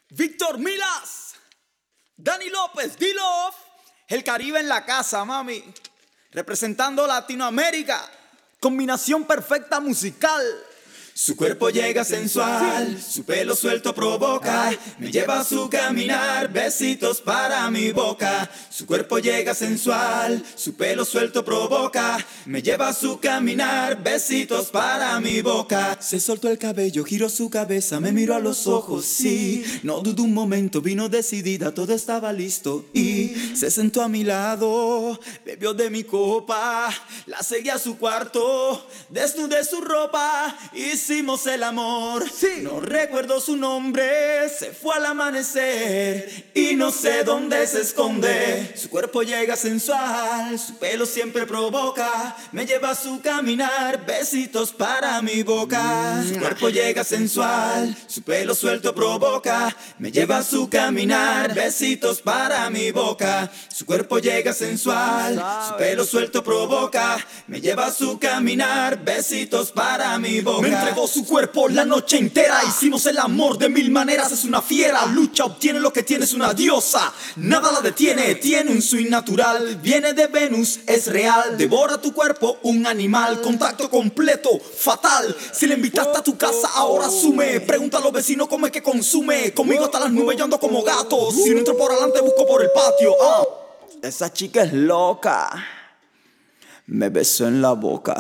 Víctor Milas, Dani López, D-Love, el Caribe en la casa, mami. Representando Latinoamérica, combinación perfecta musical. Su cuerpo llega sensual, su pelo suelto provoca, me lleva a su caminar, besitos para mi boca. Su cuerpo llega sensual, su pelo suelto provoca, me lleva a su caminar, besitos para mi boca. Se soltó el cabello, giró su cabeza, me miró a los ojos, sí. No dudó un momento, vino decidida, todo estaba listo y se sentó a mi lado, bebió de mi copa, la seguí a su cuarto, desnudé su ropa, hicimos el amor. Sí. No recuerdo su nombre, se fue al amanecer y no sé dónde se esconde. Su cuerpo llega sensual, su pelo siempre provoca, me lleva a su caminar, besitos para mi boca. Su cuerpo llega sensual, su pelo suelto provoca, me lleva a su caminar, besitos para mi boca. Su cuerpo llega sensual, su pelo suelto provoca, me lleva a su caminar, besitos para mi boca. Me entregó su cuerpo la noche entera, hicimos el amor de mil maneras. Es una fiera, lucha, obtiene lo que tiene, es una diosa, nada la detiene, tiene un swing natural, viene de Venus, es real, devora tu cuerpo, un animal, contacto completo, fatal. Si le invitaste a tu casa, ahora asume, pregunta a los vecinos cómo es que consume. Conmigo hasta las nubes yo ando como gato, si no entro por adelante busco por el patio. Esa chica es loca, me besó en la boca.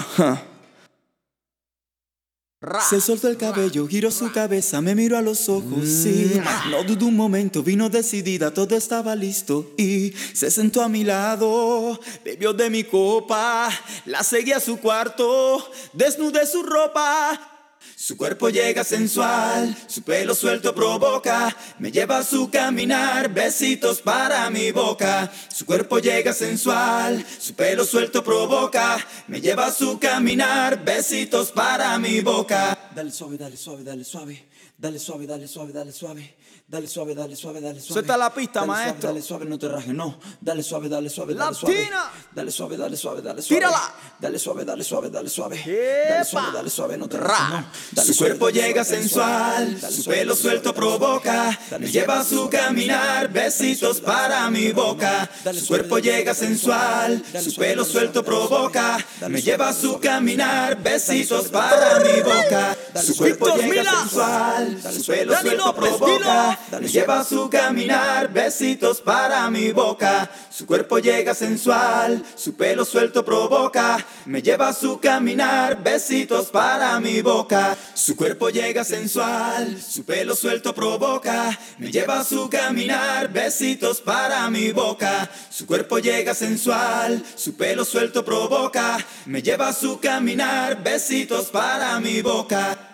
Se soltó el cabello, giró su cabeza, me miró a los ojos, sí. No dudó un momento, vino decidida, todo estaba listo y se sentó a mi lado, bebió de mi copa, la seguí a su cuarto, desnudé su ropa. Su cuerpo llega sensual, su pelo suelto provoca, me lleva a su caminar, besitos para mi boca. Su cuerpo llega sensual, su pelo suelto provoca, me lleva a su caminar, besitos para mi boca. Dale suave, dale suave, dale suave. Dale suave, dale suave, dale suave. Dale suave, dale suave, dale suave. Suelta la pista, dale maestro. Suave, dale suave, no te rajes, no. Dale suave, dale suave, dale suave. Latina. Dale suave, dale suave, dale suave. Tírala. Dale suave, dale suave, dale suave. Epa. Dale suave, no te rajes, no. Dale Su suave, cuerpo dale llega suave, dale sensual, suave. Dale su suave, pelo dale suelto suave, dale provoca, suave. me lleva a su caminar, besitos para mi boca. Su cuerpo llega sensual, su pelo suelto provoca, me lleva a su caminar, besitos para mi boca. Su cuerpo Víctor llega Milas, sensual, su pelo Dani suelto López, provoca, D-Love, me lleva a su caminar, besitos para mi boca. Su cuerpo llega sensual, su pelo suelto provoca, me lleva a su caminar, besitos para mi boca. Su cuerpo llega sensual, su pelo suelto provoca, me lleva a su caminar, besitos para mi boca. Su cuerpo llega sensual, su pelo suelto provoca, me lleva a su caminar, besitos para mi boca.